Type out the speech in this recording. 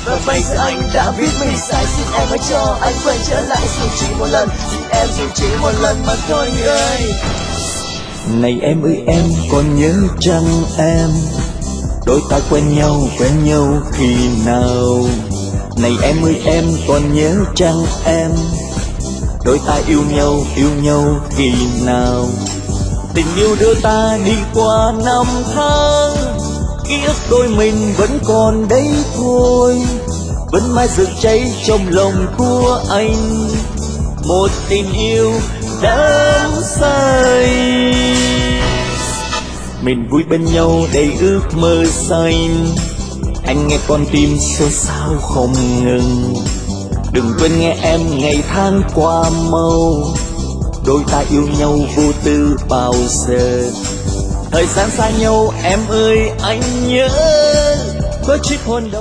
Và bây giờ anh đã biết mình sai, xin em hãy cho anh quay trở lại dù chỉ một lần. Xin em dù chỉ một lần mà thôi người ơi. Này em ơi em còn nhớ chăng em, đôi ta quen nhau khi nào? Này em ơi em còn nhớ chăng em, đôi ta yêu nhau khi nào? Tình yêu đưa ta đi qua năm tháng, ký ức đôi mình vẫn còn đây thôi, vẫn mãi rực cháy trong lòng của anh, một tình yêu đắm say. Mình vui bên nhau đầy ước mơ xanh, anh nghe con tim xôn xao không ngừng. Đừng quên nghe em ngày tháng qua mau, đôi ta yêu nhau vô tư bao giờ. Thời gian xa nhau em ơi anh nhớ, có chiếc hôn đầu